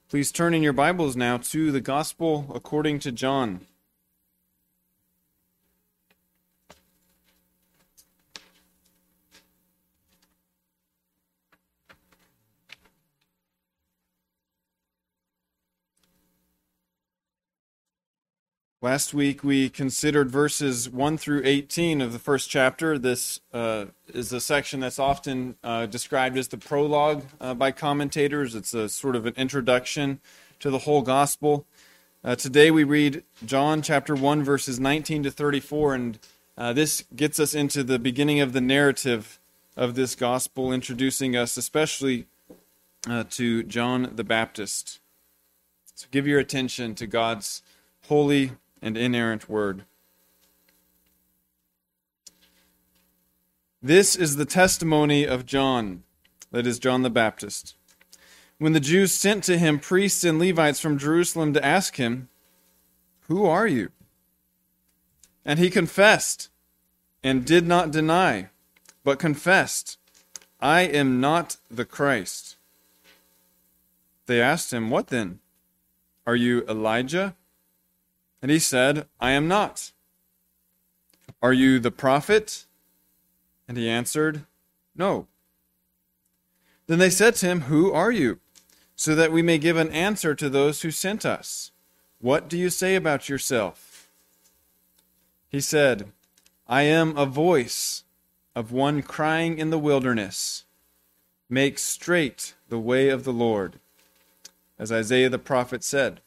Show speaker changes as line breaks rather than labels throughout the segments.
Please turn in your Bibles now to the Gospel according to John. Last week we considered verses 1 through 18 of the first chapter. This is a section that's often described as the prologue by commentators. It's a sort of an introduction to the whole gospel. Today we read John chapter 1 verses 19 to 34, and this gets us into the beginning of the narrative of this gospel, introducing us especially to John the Baptist. So give your attention to God's holy and inerrant word. This is the testimony of John, that is John the Baptist. When the Jews sent to him priests and Levites from Jerusalem to ask him, "Who are you?" And he confessed and did not deny, but confessed, "I am not the Christ." They asked him, "What then? Are you Elijah?" And he said, "I am not." "Are you the prophet?" And he answered, "No." Then they said to him, "Who are you? So that we may give an answer to those who sent us. What do you say about yourself?" He said, "I am a voice of one crying in the wilderness, 'Make straight the way of the Lord,' as Isaiah the prophet said."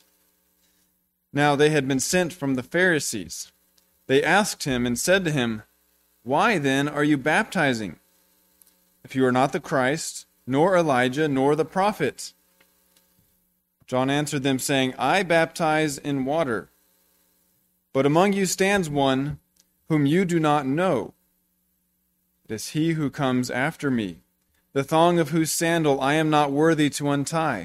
Now they had been sent from the Pharisees. They asked him and said to him, "Why then are you baptizing, if you are not the Christ, nor Elijah, nor the prophet?" John answered them, saying, "I baptize in water, but among you stands one whom you do not know. It is he who comes after me, the thong of whose sandal I am not worthy to untie."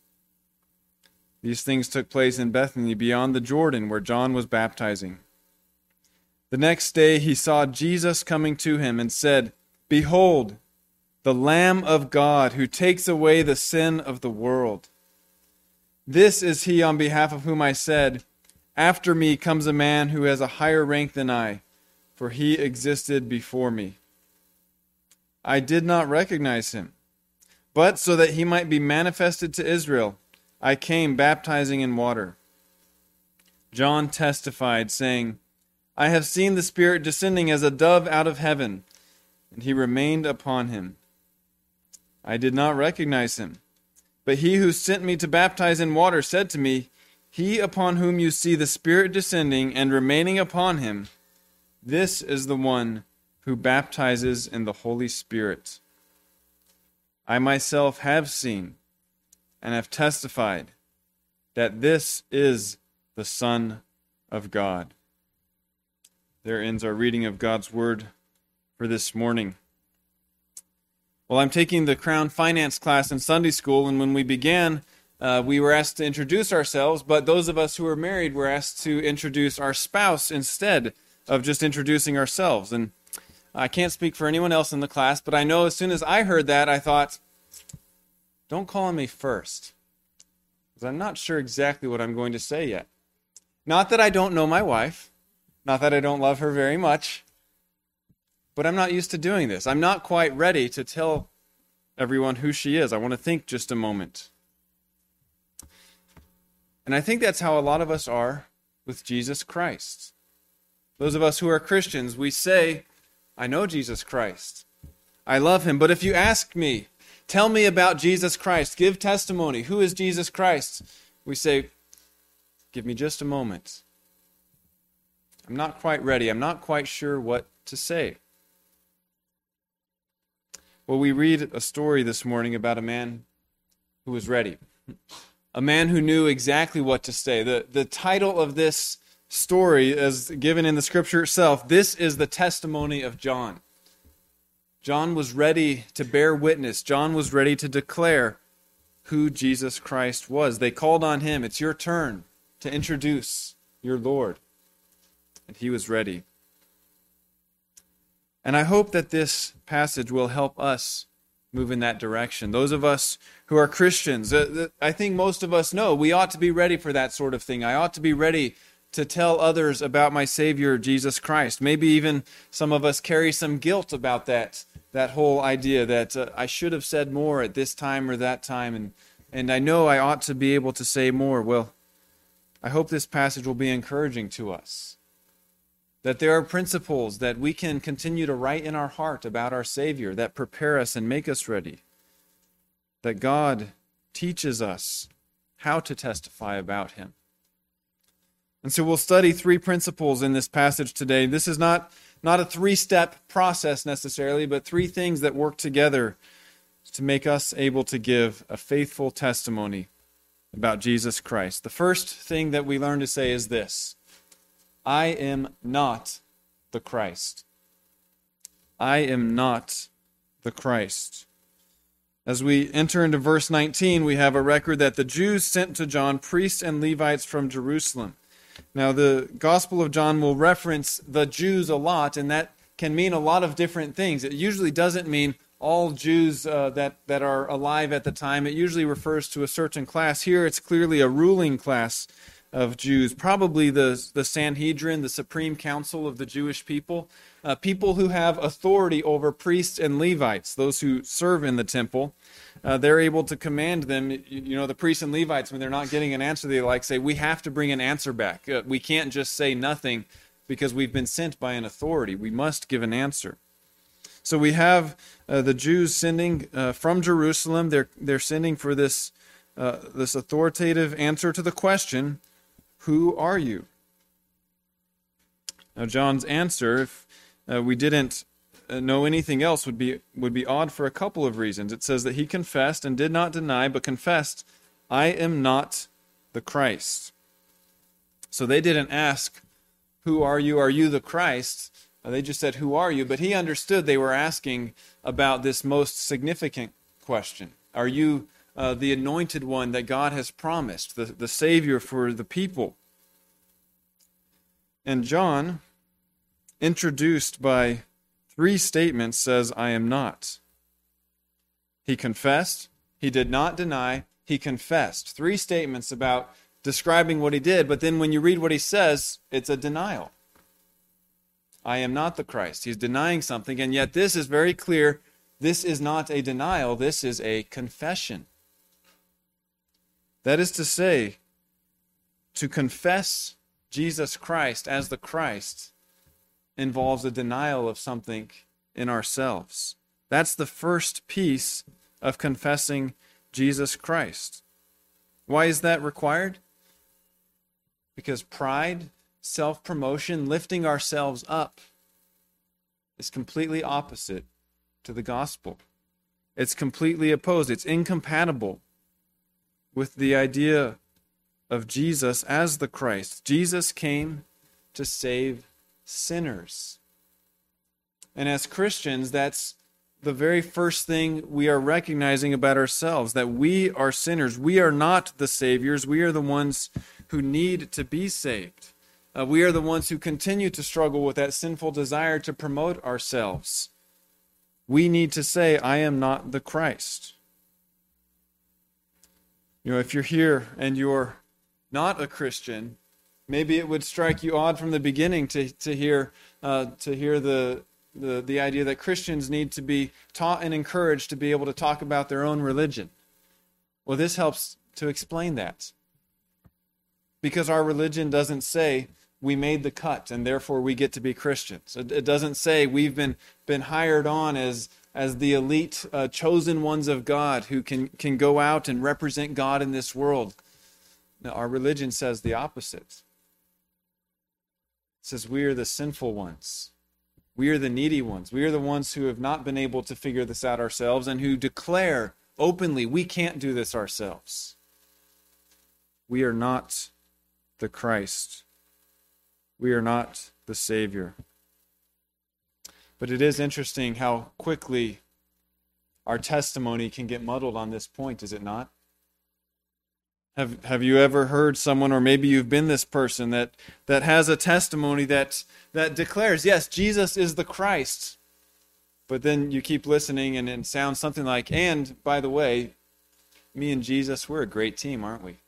These things took place in Bethany beyond the Jordan, where John was baptizing. The next day he saw Jesus coming to him and said, "Behold, the Lamb of God who takes away the sin of the world. This is he on behalf of whom I said, 'After me comes a man who has a higher rank than I, for he existed before me.' I did not recognize him, but so that he might be manifested to Israel, I came baptizing in water." John testified, saying, "I have seen the Spirit descending as a dove out of heaven, and he remained upon him. I did not recognize him, but he who sent me to baptize in water said to me, 'He upon whom you see the Spirit descending and remaining upon him, this is the one who baptizes in the Holy Spirit.' I myself have seen and have testified that this is the Son of God." There ends our reading of God's Word for this morning. Well, I'm taking the Crown Finance class in Sunday school, and when we began, we were asked to introduce ourselves, but those of us who are married were asked to introduce our spouse instead of just introducing ourselves. And I can't speak for anyone else in the class, but I know as soon as I heard that, I thought, don't call on me first, because I'm not sure exactly what I'm going to say yet. Not that I don't know my wife, not that I don't love her very much, but I'm not used to doing this. I'm not quite ready to tell everyone who she is. I want to think just a moment. And I think that's how a lot of us are with Jesus Christ. Those of us who are Christians, we say, "I know Jesus Christ. I love him." But if you ask me, "Tell me about Jesus Christ. Give testimony. Who is Jesus Christ?" we say, "Give me just a moment. I'm not quite ready. I'm not quite sure what to say." Well, we read a story this morning about a man who was ready. A man who knew exactly what to say. The title of this story, as given in the Scripture itself, this is the testimony of John. John was ready to bear witness. John was ready to declare who Jesus Christ was. They called on him, "It's your turn to introduce your Lord." And he was ready. And I hope that this passage will help us move in that direction. Those of us who are Christians, I think most of us know we ought to be ready for that sort of thing. I ought to be ready to tell others about my Savior, Jesus Christ. Maybe even some of us carry some guilt about that whole idea that I should have said more at this time or that time, and I know I ought to be able to say more. Well, I hope this passage will be encouraging to us, that there are principles that we can continue to write in our heart about our Savior that prepare us and make us ready, that God teaches us how to testify about Him. And so we'll study 3 principles in this passage today. This is not a 3-step process necessarily, but 3 things that work together to make us able to give a faithful testimony about Jesus Christ. The first thing that we learn to say is this: I am not the Christ. I am not the Christ. As we enter into verse 19, we have a record that the Jews sent to John priests and Levites from Jerusalem. Now, the Gospel of John will reference the Jews a lot, and that can mean a lot of different things. It usually doesn't mean all Jews that are alive at the time. It usually refers to a certain class. Here, it's clearly a ruling class of Jews, probably the Sanhedrin, the Supreme Council of the Jewish people, people who have authority over priests and Levites, those who serve in the temple. They're able to command them. You know, the priests and Levites, when they're not getting an answer, they say, we have to bring an answer back. We can't just say nothing because we've been sent by an authority. We must give an answer. So we have the Jews sending from Jerusalem. They're sending for this authoritative answer to the question, who are you? Now, John's answer, if we didn't know anything else, would be odd for a couple of reasons. It says that he confessed and did not deny, but confessed, I am not the Christ. So they didn't ask, who are you? Are you the Christ? They just said, who are you? But he understood they were asking about this most significant question. Are you the anointed one that God has promised, the Savior for the people? And John, introduced by 3 statements, says, I am not. He confessed, he did not deny, he confessed. 3 statements about describing what he did, but then when you read what he says, it's a denial. I am not the Christ. He's denying something, and yet this is very clear. This is not a denial, this is a confession. That is to say, to confess Jesus Christ as the Christ involves a denial of something in ourselves. That's the first piece of confessing Jesus Christ. Why is that required? Because pride, self-promotion, lifting ourselves up is completely opposite to the gospel. It's completely opposed. It's incompatible with the idea of Jesus as the Christ. Jesus came to save sinners. And as Christians, that's the very first thing we are recognizing about ourselves, that we are sinners. We are not the saviors. We are the ones who need to be saved. We are the ones who continue to struggle with that sinful desire to promote ourselves. We need to say, I am not the Christ. You know, if you're here and you're not a Christian, maybe it would strike you odd from the beginning to hear the idea that Christians need to be taught and encouraged to be able to talk about their own religion. Well, this helps to explain that. Because our religion doesn't say we made the cut and therefore we get to be Christians. It doesn't say we've been hired on as the elite chosen ones of God who can go out and represent God in this world. Now, our religion says the opposite. It says we are the sinful ones. We are the needy ones. We are the ones who have not been able to figure this out ourselves and who declare openly we can't do this ourselves. We are not the Christ. We are not the Savior. But it is interesting how quickly our testimony can get muddled on this point, is it not? Have you ever heard someone, or maybe you've been this person, that has a testimony that declares, yes, Jesus is the Christ, But then you keep listening and it sounds something like, and by the way, me and Jesus, we're a great team, aren't we?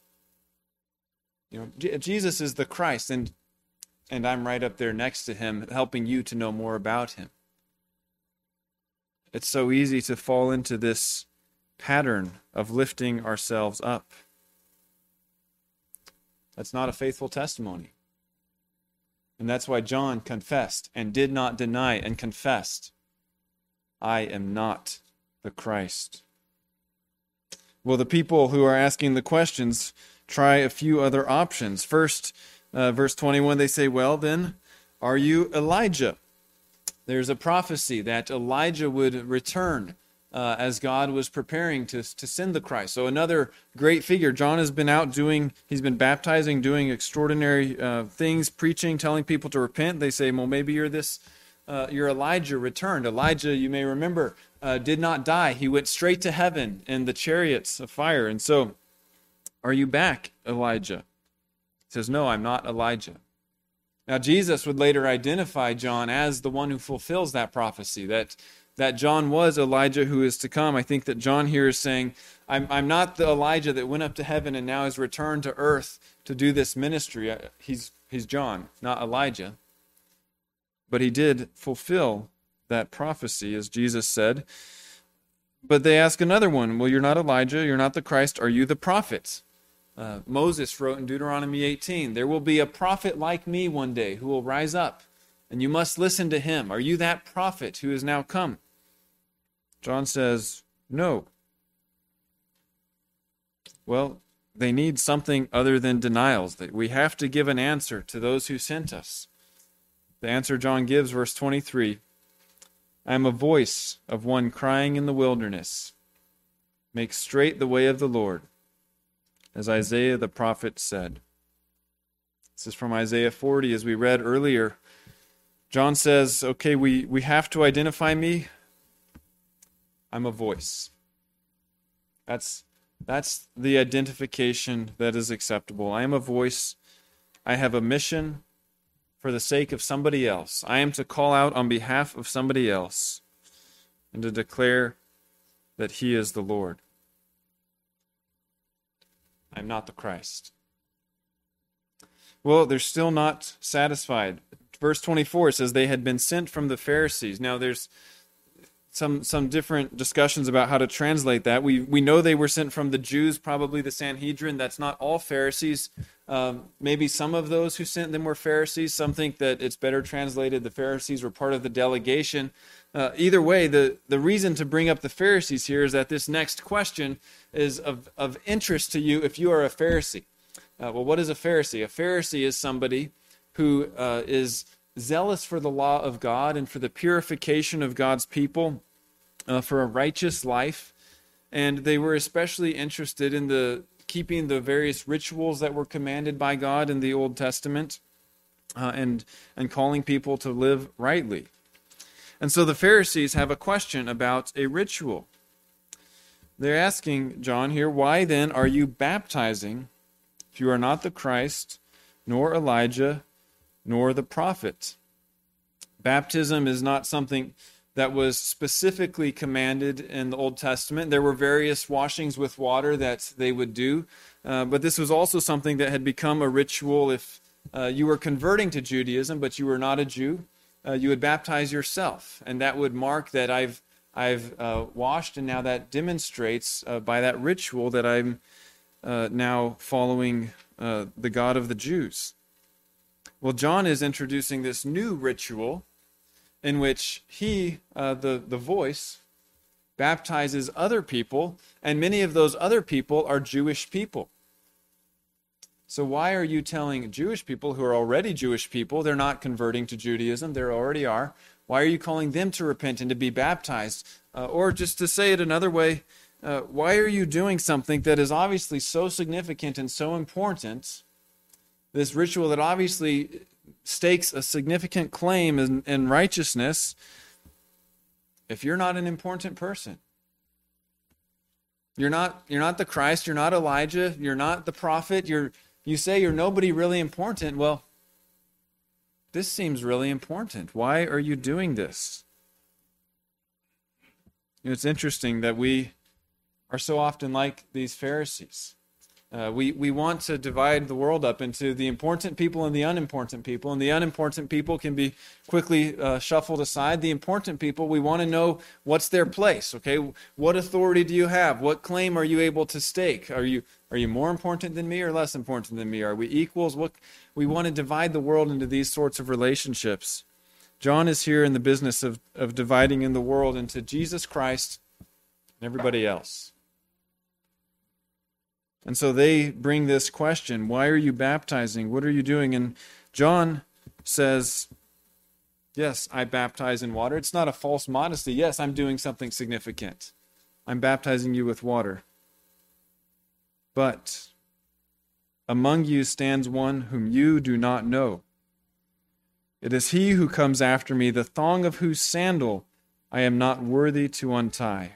Jesus is the Christ, and I'm right up there next to him, helping you to know more about him. It's so easy to fall into this pattern of lifting ourselves up. That's not a faithful testimony. And that's why John confessed and did not deny and confessed, I am not the Christ. Well, the people who are asking the questions try a few other options. First, verse 21, they say, well, then, are you Elijah? There's a prophecy that Elijah would return as God was preparing to send the Christ. So another great figure. John has been out he's been baptizing, doing extraordinary things, preaching, telling people to repent. They say, well, maybe you're Elijah returned. Elijah, you may remember, did not die. He went straight to heaven in the chariots of fire. And so, are you back, Elijah? He says, no, I'm not Elijah. Now, Jesus would later identify John as the one who fulfills that prophecy, that John was Elijah who is to come. I think that John here is saying, I'm not the Elijah that went up to heaven and now has returned to earth to do this ministry. He's John, not Elijah. But he did fulfill that prophecy, as Jesus said. But they ask another one, well, you're not Elijah, you're not the Christ, are you the prophet? Moses wrote in Deuteronomy 18, there will be a prophet like me one day who will rise up, and you must listen to him. Are you that prophet who has now come? John says, no. Well, they need something other than denials. That we have to give an answer to those who sent us. The answer John gives, verse 23, I am a voice of one crying in the wilderness, make straight the way of the Lord, as Isaiah the prophet said. This is from Isaiah 40, as we read earlier. John says, okay, we have to identify me. I'm a voice. That's the identification that is acceptable. I am a voice. I have a mission for the sake of somebody else. I am to call out on behalf of somebody else and to declare that he is the Lord. I'm not the Christ. Well, they're still not satisfied. Verse 24 says they had been sent from the Pharisees. Now there's some different discussions about how to translate that. We know they were sent from the Jews, probably the Sanhedrin. That's not all Pharisees. Maybe some of those who sent them were Pharisees. Some think that it's better translated the Pharisees were part of the delegation. Either way, the reason to bring up the Pharisees here is that this next question is of interest to you if you are a Pharisee. Well, what is a Pharisee? A Pharisee is somebody who is zealous for the law of God and for the purification of God's people, for a righteous life. And they were especially interested in keeping the various rituals that were commanded by God in the Old Testament, and calling people to live rightly. And so the Pharisees have a question about a ritual. They're asking John here, why then are you baptizing if you are not the Christ, nor Elijah, nor the prophet? Baptism is not something that was specifically commanded in the Old Testament. There were various washings with water that they would do, but this was also something that had become a ritual. If you were converting to Judaism, but you were not a Jew, you would baptize yourself, and that would mark that I've washed, and now that demonstrates by that ritual that I'm now following the God of the Jews. Well, John is introducing this new ritual in which he, the voice, baptizes other people, and many of those other people are Jewish people. So why are you telling Jewish people who are already Jewish people, they're not converting to Judaism, they already are, why are you calling them to repent and to be baptized? Or just to say it another way, why are you doing something that is obviously so significant and so important, this ritual that obviously stakes a significant claim in righteousness, if you're not an important person? You're not the Christ, you're not Elijah, you're not the prophet, you say you're nobody really important. Well, this seems really important. Why are you doing this? It's interesting that we are so often like these Pharisees. We want to divide the world up into the important people and the unimportant people, and the unimportant people can be quickly shuffled aside. The important people, we want to know what's their place. Okay, what authority do you have? What claim are you able to stake? Are you more important than me or less important than me? Are we equals? We want to divide the world into these sorts of relationships. John is here in the business of dividing in the world into Jesus Christ and everybody else. And so they bring this question, why are you baptizing? What are you doing? And John says, yes, I baptize in water. It's not a false modesty. Yes, I'm doing something significant. I'm baptizing you with water. But among you stands one whom you do not know. It is he who comes after me, the thong of whose sandal I am not worthy to untie.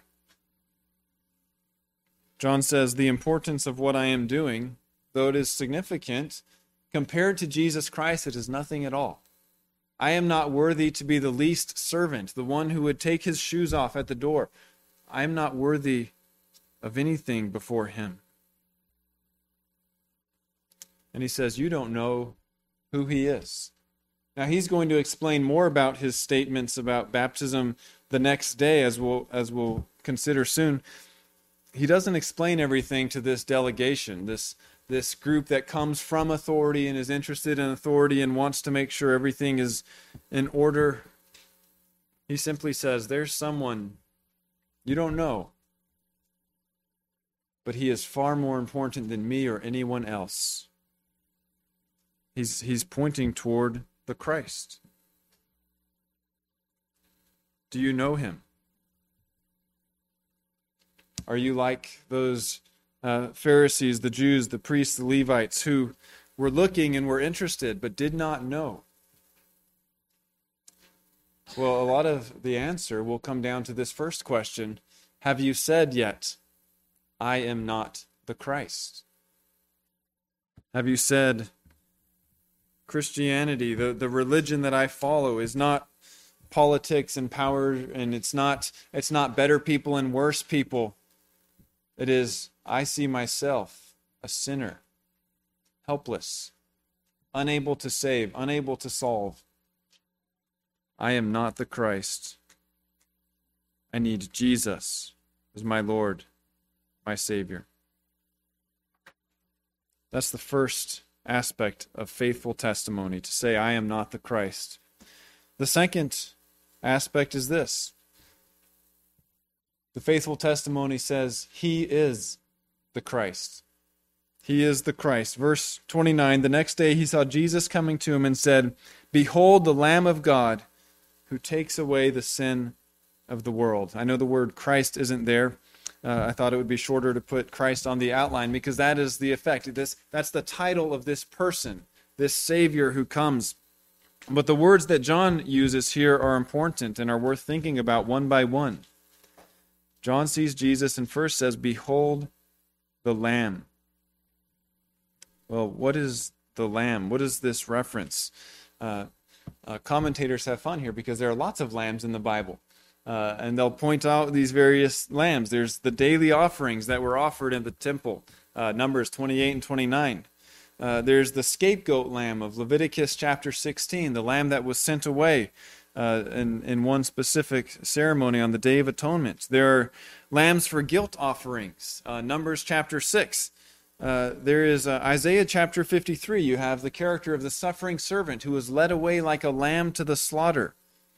John says the importance of what I am doing, though it is significant, compared to Jesus Christ, it is nothing at all. I am not worthy to be the least servant, the one who would take his shoes off at the door. I am not worthy of anything before him. And he says, you don't know who he is. Now he's going to explain more about his statements about baptism the next day, as we'll consider soon. He doesn't explain everything to this delegation, this group that comes from authority and is interested in authority and wants to make sure everything is in order. He simply says, there's someone you don't know, but he is far more important than me or anyone else. He's pointing toward the Christ. Do you know him? Are you like those Pharisees, the Jews, the priests, the Levites, who were looking and were interested but did not know? Well, a lot of the answer will come down to this first question. Have you said yet, I am not the Christ? Have you said, Christianity, the religion that I follow, is not politics and power, and it's not better people and worse people. It is, I see myself a sinner, helpless, unable to save, unable to solve. I am not the Christ. I need Jesus as my Lord, my Savior. That's the first aspect of faithful testimony, to say, I am not the Christ. The second aspect is this. The faithful testimony says, he is the Christ. He is the Christ. Verse 29, the next day he saw Jesus coming to him and said, behold the Lamb of God who takes away the sin of the world. I know the word Christ isn't there. I thought it would be shorter to put Christ on the outline because that is the effect. That's the title of this person, this Savior who comes. But the words that John uses here are important and are worth thinking about one by one. John sees Jesus and first says, behold the Lamb. Well, what is the Lamb? What is this reference? Commentators have fun here because there are lots of lambs in the Bible. And they'll point out these various lambs. There's the daily offerings that were offered in the temple, Numbers 28 and 29. There's the scapegoat lamb of Leviticus chapter 16, the lamb that was sent away in one specific ceremony on the Day of Atonement. There are lambs for guilt offerings, Numbers chapter 6. There is Isaiah chapter 53. You have the character of the suffering servant who was led away like a lamb to the slaughter.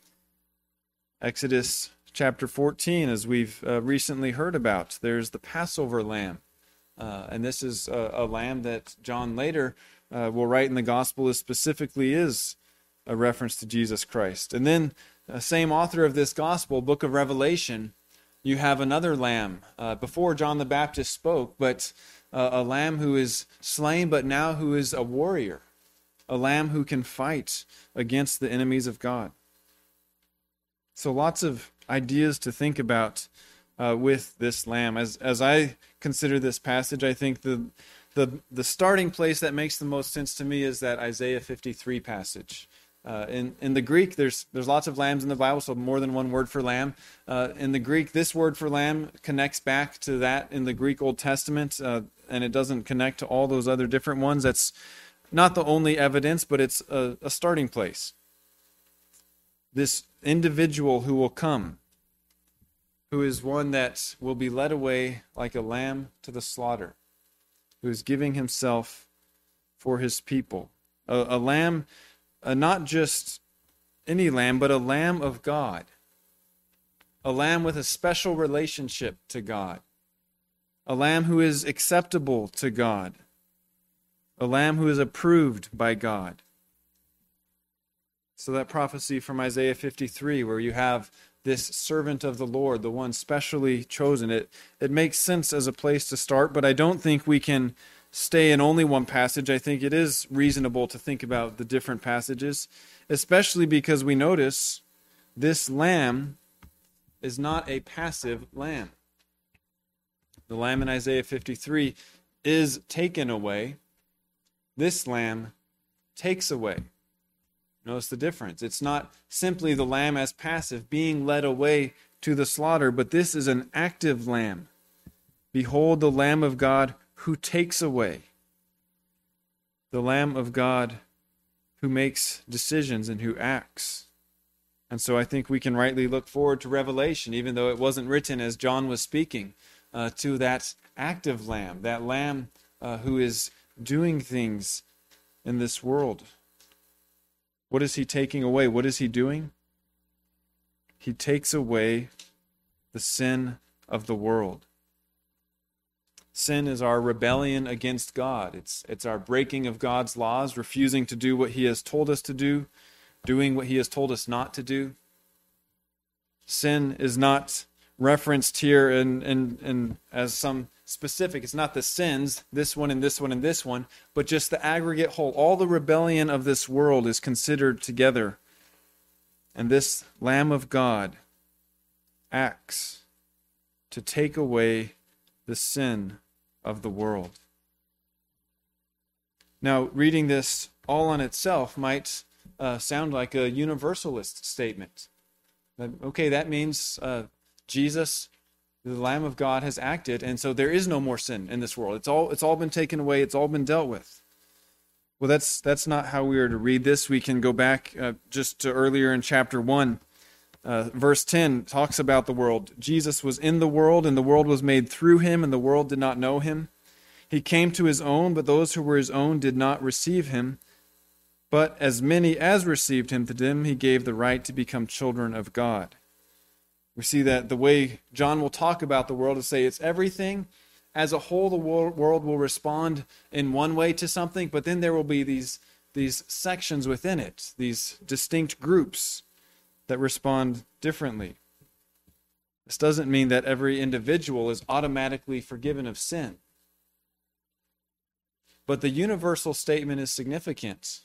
Exodus chapter 14, as we've recently heard about, there's the Passover lamb. And this is a lamb that John later will write in the gospel specifically is a reference to Jesus Christ. And then the same author of this gospel, book of Revelation, you have another lamb before John the Baptist spoke, but a lamb who is slain, but now who is a warrior, a lamb who can fight against the enemies of God. So lots of ideas to think about with this lamb. As I consider this passage, I think the starting place that makes the most sense to me is that Isaiah 53 passage. In the Greek, there's lots of lambs in the Bible, so more than one word for lamb. In the Greek, this word for lamb connects back to that in the Greek Old Testament, and it doesn't connect to all those other different ones. That's not the only evidence, but it's a starting place. This individual who will come, who is one that will be led away like a lamb to the slaughter, who is giving himself for his people. A lamb, not just any lamb, but a lamb of God. A lamb with a special relationship to God. A lamb who is acceptable to God. A lamb who is approved by God. So that prophecy from Isaiah 53, where you have this servant of the Lord, the one specially chosen, it makes sense as a place to start, but I don't think we can stay in only one passage. I think it is reasonable to think about the different passages, especially because we notice this lamb is not a passive lamb. The lamb in Isaiah 53 is taken away. This lamb takes away. Notice the difference. It's not simply the lamb as passive, being led away to the slaughter, but this is an active lamb. Behold the Lamb of God who takes away. The Lamb of God who makes decisions and who acts. And so I think we can rightly look forward to Revelation, even though it wasn't written as John was speaking, to that active lamb, that lamb who is doing things in this world. What is he taking away? What is he doing? He takes away the sin of the world. Sin is our rebellion against God. It's our breaking of God's laws, refusing to do what he has told us to do, doing what he has told us not to do. Sin is not referenced here in as some specific. It's not the sins, this one and this one and this one, but just the aggregate whole. All the rebellion of this world is considered together. And this Lamb of God acts to take away the sin of the world. Now, reading this all on itself might sound like a universalist statement. Okay, that means Jesus, the Lamb of God, has acted, and so there is no more sin in this world. It's all been taken away. It's all been dealt with. Well, that's not how we are to read this. We can go back just to earlier in chapter 1. Verse 10 talks about the world. Jesus was in the world, and the world was made through him, and the world did not know him. He came to his own, but those who were his own did not receive him. But as many as received him, to them he gave the right to become children of God. We see that the way John will talk about the world is say it's everything. As a whole, the world will respond in one way to something, but then there will be these sections within it, these distinct groups that respond differently. This doesn't mean that every individual is automatically forgiven of sin. But the universal statement is significant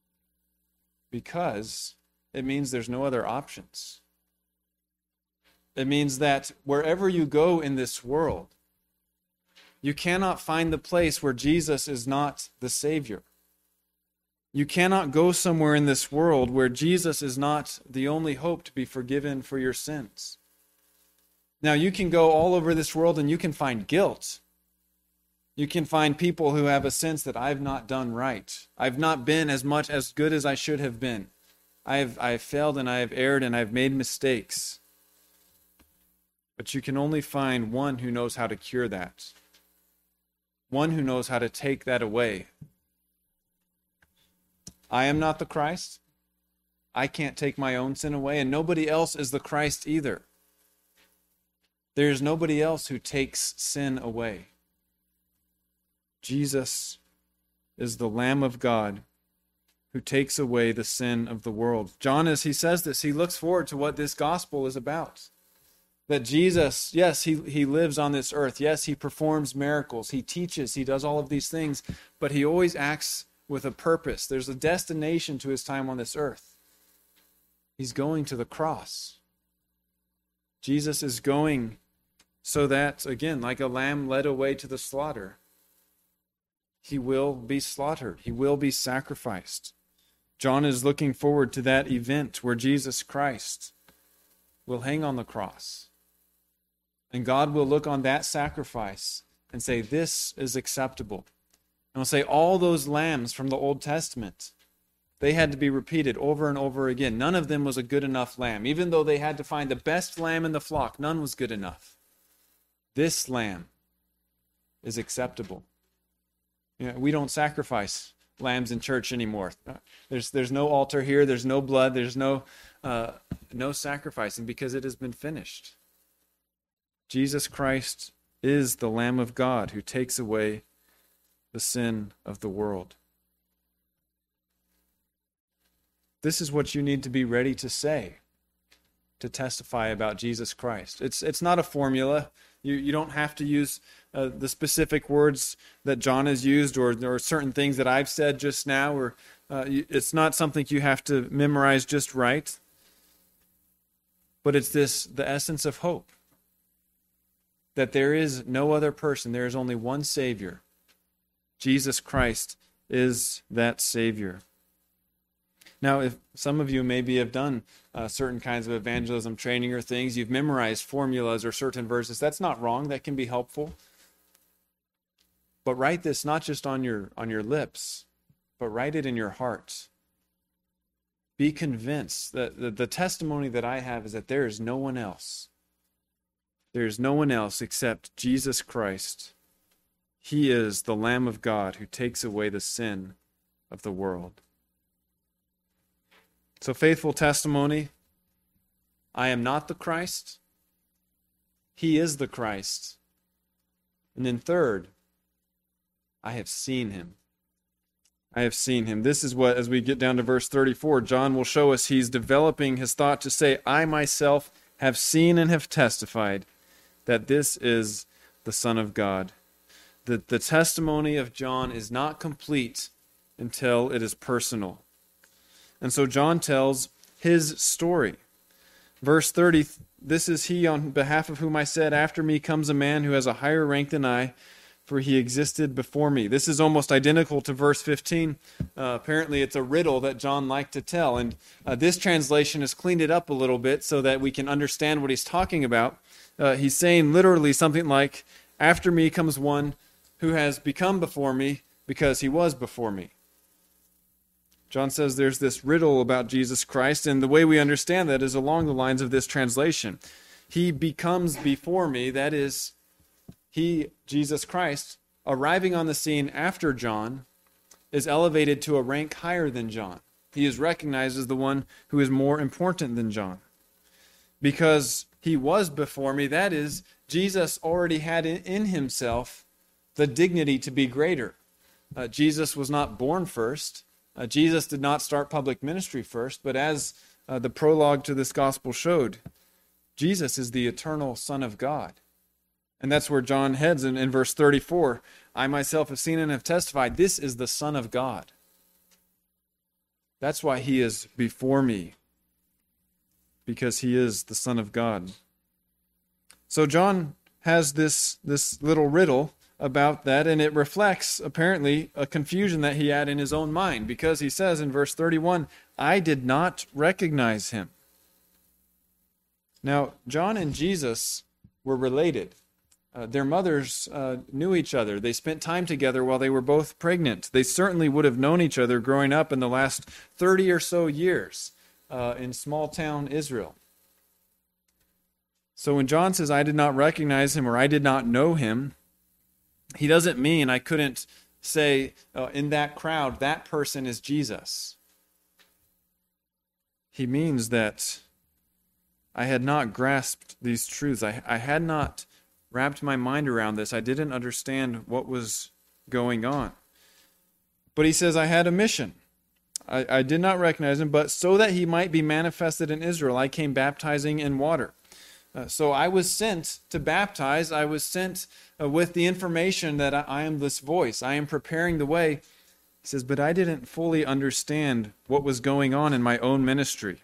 because it means there's no other options. It means that wherever you go in this world, you cannot find the place where Jesus is not the Savior. You cannot go somewhere in this world where Jesus is not the only hope to be forgiven for your sins. Now, you can go all over this world and you can find guilt. You can find people who have a sense that I've not done right. I've not been as good as I should have been. I've failed and I have erred and I've made mistakes. But you can only find one who knows how to cure that. One who knows how to take that away. I am not the Christ. I can't take my own sin away, and nobody else is the Christ either. There is nobody else who takes sin away. Jesus is the Lamb of God who takes away the sin of the world. John, as he says this, he looks forward to what this gospel is about. That Jesus, yes, he lives on this earth. Yes, he performs miracles. He teaches. He does all of these things. But he always acts with a purpose. There's a destination to his time on this earth. He's going to the cross. Jesus is going so that, again, like a lamb led away to the slaughter, he will be slaughtered. He will be sacrificed. John is looking forward to that event where Jesus Christ will hang on the cross. And God will look on that sacrifice and say, this is acceptable. And will say, all those lambs from the Old Testament, they had to be repeated over and over again. None of them was a good enough lamb. Even though they had to find the best lamb in the flock, none was good enough. This lamb is acceptable. We don't sacrifice lambs in church anymore. There's no altar here. There's no blood. There's no sacrificing because it has been finished. Jesus Christ is the Lamb of God who takes away the sin of the world. This is what you need to be ready to say, to testify about Jesus Christ. It's not a formula. You don't have to use the specific words that John has used or certain things that I've said just now. Or it's not something you have to memorize just right. But it's the essence of hope. That there is no other person. There is only one Savior. Jesus Christ is that Savior. Now, if some of you maybe have done certain kinds of evangelism training or things, you've memorized formulas or certain verses, that's not wrong. That can be helpful. But write this not just on your lips, but write it in your heart. Be convinced that the testimony that I have is that there is no one else. There is no one else except Jesus Christ. He is the Lamb of God who takes away the sin of the world. So faithful testimony, I am not the Christ. He is the Christ. And then third, I have seen him. I have seen him. This is what, as we get down to verse 34, John will show us he's developing his thought to say, I myself have seen and have testified that this is the Son of God. The testimony of John is not complete until it is personal. And so John tells his story. Verse 30, this is he on behalf of whom I said, after me comes a man who has a higher rank than I, for he existed before me. This is almost identical to verse 15. Apparently it's a riddle that John liked to tell. And this translation has cleaned it up a little bit so that we can understand what he's talking about. He's saying literally something like, after me comes one who has become before me because he was before me. John says there's this riddle about Jesus Christ, and the way we understand that is along the lines of this translation. He becomes before me, that is, he, Jesus Christ, arriving on the scene after John, is elevated to a rank higher than John. He is recognized as the one who is more important than John. Because he was before me, that is, Jesus already had in himself the dignity to be greater. Jesus was not born first. Jesus did not start public ministry first, but as the prologue to this gospel showed, Jesus is the eternal Son of God. And that's where John heads in verse 34. I myself have seen and have testified, this is the Son of God. That's why he is before me, because he is the Son of God. So John has this little riddle about that, and it reflects, apparently, a confusion that he had in his own mind, because he says in verse 31, I did not recognize him. Now, John and Jesus were related. Their mothers knew each other. They spent time together while they were both pregnant. They certainly would have known each other growing up in the last 30 or so years in small town Israel. So when John says, I did not recognize him or I did not know him, he doesn't mean I couldn't say in that crowd, that person is Jesus. He means that I had not grasped these truths. I had not wrapped my mind around this. I didn't understand what was going on. But he says, I had a mission. I did not recognize him, but so that he might be manifested in Israel, I came baptizing in water. So I was sent to baptize. I was sent with the information that I am this voice. I am preparing the way. He says, but I didn't fully understand what was going on in my own ministry.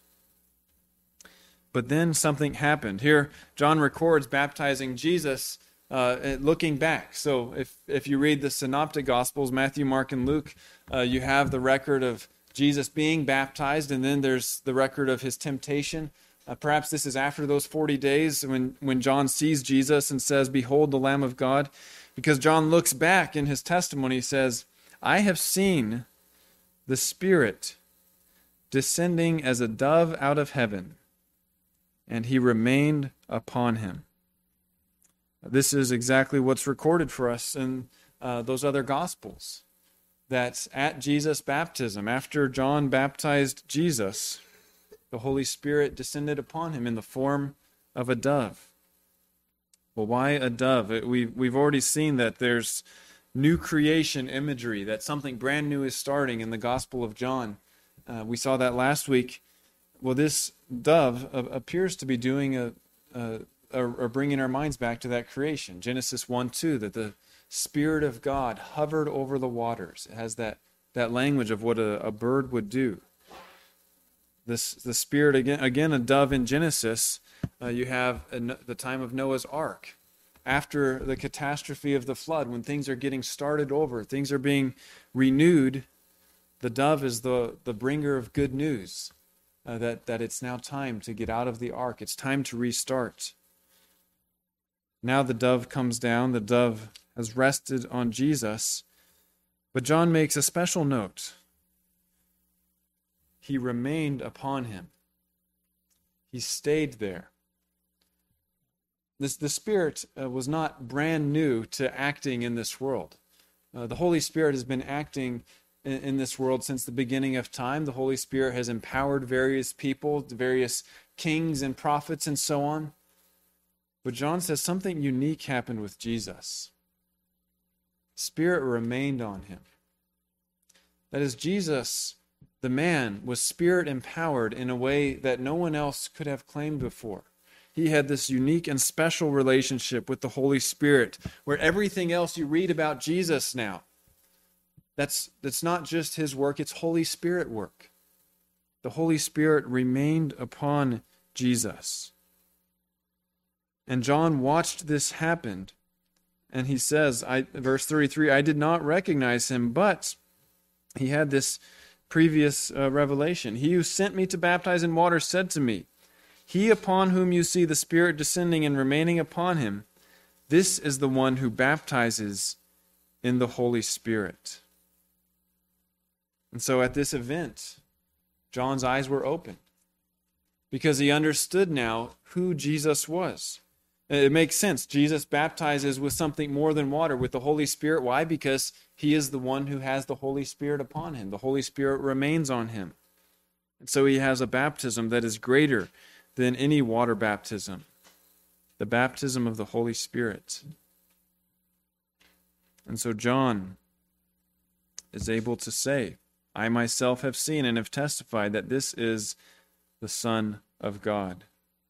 But then something happened. Here, John records baptizing Jesus looking back. So if you read the Synoptic Gospels, Matthew, Mark, and Luke, you have the record of Jesus being baptized, and then there's the record of his temptation. Perhaps this is after those 40 days when John sees Jesus and says, "Behold the Lamb of God," because John looks back in his testimony, he says, "I have seen the Spirit descending as a dove out of heaven, and he remained upon him." This is exactly what's recorded for us in those other Gospels, that at Jesus' baptism, after John baptized Jesus, the Holy Spirit descended upon him in the form of a dove. Well, why a dove? We've already seen that there's new creation imagery, that something brand new is starting in the Gospel of John. We saw that last week. Well, this dove appears to be doing or bringing our minds back to that creation. Genesis 1:2, that the Spirit of God hovered over the waters. It has that language of what a bird would do. The Spirit, again, a dove in Genesis. You have the time of Noah's Ark. After the catastrophe of the flood, when things are getting started over, things are being renewed, the dove is the bringer of good news, that it's now time to get out of the ark. It's time to restart. Now the dove comes down. The dove has rested on Jesus. But John makes a special note. He remained upon him. He stayed there. The Spirit was not brand new to acting in this world. The Holy Spirit has been acting in this world since the beginning of time. The Holy Spirit has empowered various people, various kings and prophets and so on. But John says something unique happened with Jesus. Spirit remained on him. That is, Jesus, the man, was Spirit empowered in a way that no one else could have claimed before. He had this unique and special relationship with the Holy Spirit, where everything else you read about Jesus now, that's not just his work, it's Holy Spirit work. The Holy Spirit remained upon Jesus. And John watched this happen, and he says, verse 33, "I did not recognize him," but he had this previous revelation. "He who sent me to baptize in water said to me, 'He upon whom you see the Spirit descending and remaining upon him, this is the one who baptizes in the Holy Spirit.'" And so at this event, John's eyes were opened because he understood now who Jesus was. It makes sense. Jesus baptizes with something more than water, with the Holy Spirit. Why? Because he is the one who has the Holy Spirit upon him. The Holy Spirit remains on him. And so he has a baptism that is greater than any water baptism, the baptism of the Holy Spirit. And so John is able to say, "I myself have seen and have testified that this is the Son of God."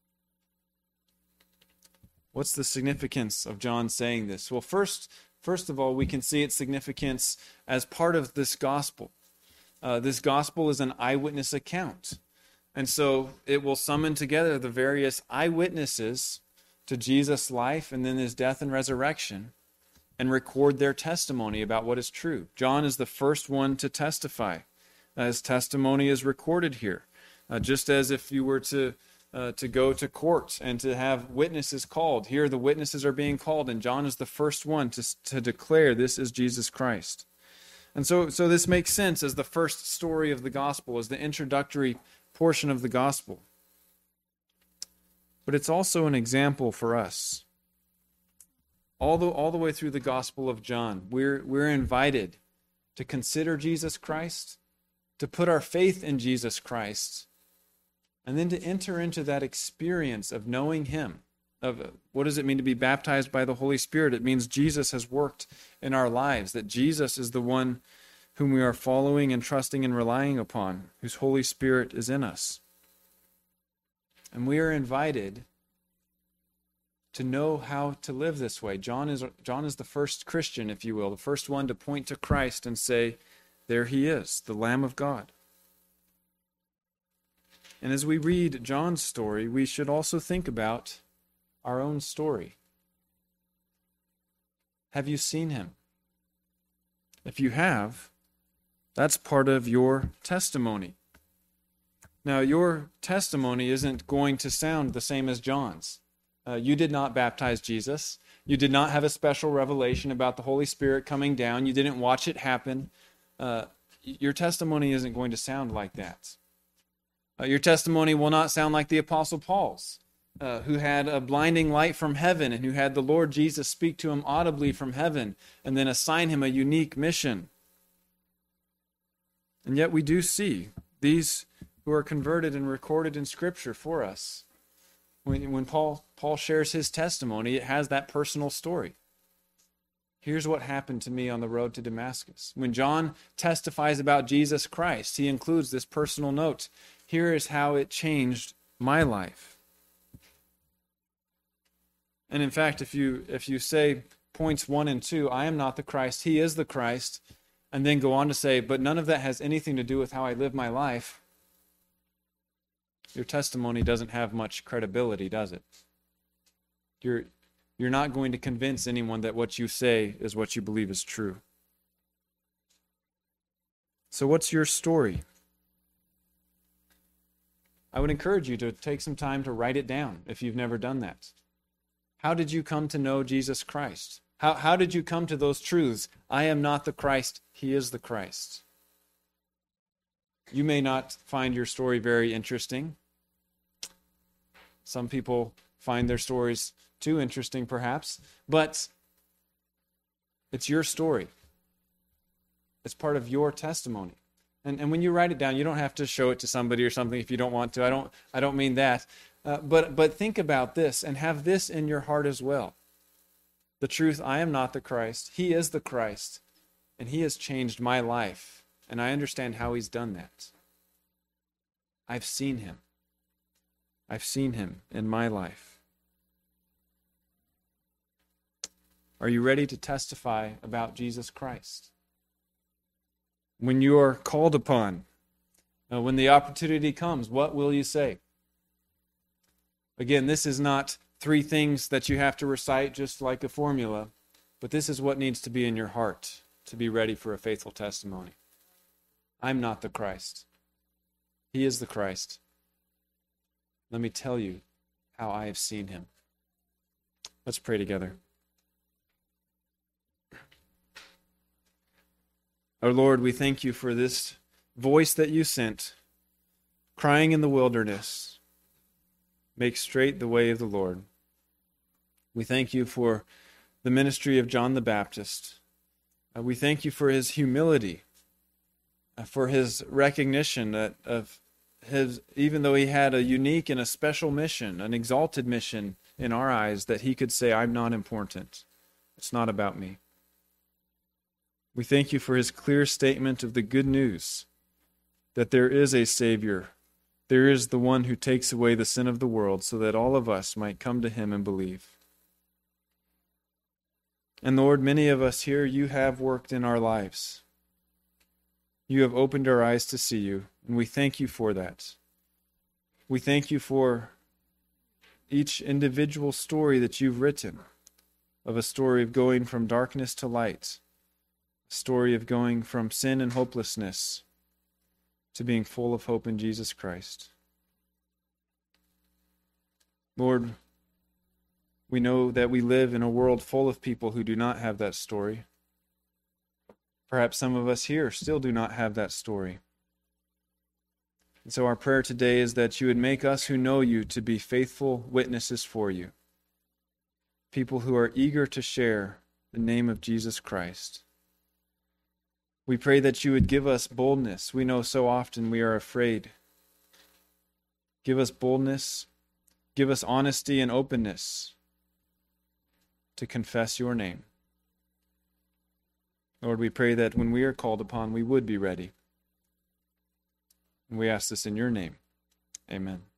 What's the significance of John saying this? Well, first of all, we can see its significance as part of this gospel. This gospel is an eyewitness account. And so it will summon together the various eyewitnesses to Jesus' life and then his death and resurrection and record their testimony about what is true. John is the first one to testify. His testimony is recorded here. Just as if you were to go to court and to have witnesses called. Here the witnesses are being called, and John is the first one to declare this is Jesus Christ. And so this makes sense as the first story of the gospel, as the introductory portion of the gospel. But it's also an example for us. All the way through the Gospel of John, we're invited to consider Jesus Christ, to put our faith in Jesus Christ, and then to enter into that experience of knowing him. Of what does it mean to be baptized by the Holy Spirit? It means Jesus has worked in our lives, that Jesus is the one whom we are following and trusting and relying upon, whose Holy Spirit is in us. And we are invited to know how to live this way. John is the first Christian, if you will, the first one to point to Christ and say, there he is, the Lamb of God. And as we read John's story, we should also think about our own story. Have you seen him? If you have, That's part of your testimony. Now, your testimony isn't going to sound the same as John's. You did not baptize Jesus. You did not have a special revelation about the Holy Spirit coming down. You didn't watch it happen. Your testimony isn't going to sound like that. Your testimony will not sound like the Apostle Paul's, who had a blinding light from heaven and who had the Lord Jesus speak to him audibly from heaven and then assign him a unique mission. And yet we do see these who are converted and recorded in Scripture for us. When Paul shares his testimony, it has that personal story. Here's what happened to me on the road to Damascus. When John testifies about Jesus Christ, he includes this personal note. Here is how it changed my life. And in fact, if you say points 1 and 2, I am not the Christ, he is the Christ, and then go on to say, but none of that has anything to do with how I live my life, your testimony doesn't have much credibility, does it? You're not going to convince anyone that what you say is what you believe is true. So what's your story? I would encourage you to take some time to write it down if you've never done that. How did you come to know Jesus Christ? How did you come to those truths? I am not the Christ, he is the Christ. You may not find your story very interesting. Some people find their stories too interesting, perhaps, but it's your story. It's part of your testimony. And when you write it down, you don't have to show it to somebody or something if you don't want to. I don't mean that. But think about this and have this in your heart as well. The truth, I am not the Christ. He is the Christ. And he has changed my life. And I understand how he's done that. I've seen him. I've seen him in my life. Are you ready to testify about Jesus Christ? When you are called upon, when the opportunity comes, what will you say? Again, this is not 3 things that you have to recite just like a formula, but this is what needs to be in your heart to be ready for a faithful testimony. I'm not the Christ. He is the Christ. Let me tell you how I have seen him. Let's pray together. Our Lord, we thank you for this voice that you sent, crying in the wilderness, make straight the way of the Lord. We thank you for the ministry of John the Baptist. We thank you for his humility, for his recognition of his, even though he had a unique and a special mission, an exalted mission in our eyes, that he could say, I'm not important. It's not about me. We thank you for his clear statement of the good news, that there is a Savior. There is the one who takes away the sin of the world so that all of us might come to him and believe. And Lord, many of us here, you have worked in our lives. You have opened our eyes to see you, and we thank you for that. We thank you for each individual story that you've written, of a story of going from darkness to light, a story of going from sin and hopelessness to being full of hope in Jesus Christ. Lord, we know that we live in a world full of people who do not have that story. Perhaps some of us here still do not have that story. And so our prayer today is that you would make us who know you to be faithful witnesses for you, people who are eager to share the name of Jesus Christ. We pray that you would give us boldness. We know so often we are afraid. Give us boldness. Give us honesty and openness to confess your name. Lord, we pray that when we are called upon, we would be ready. And we ask this in your name. Amen.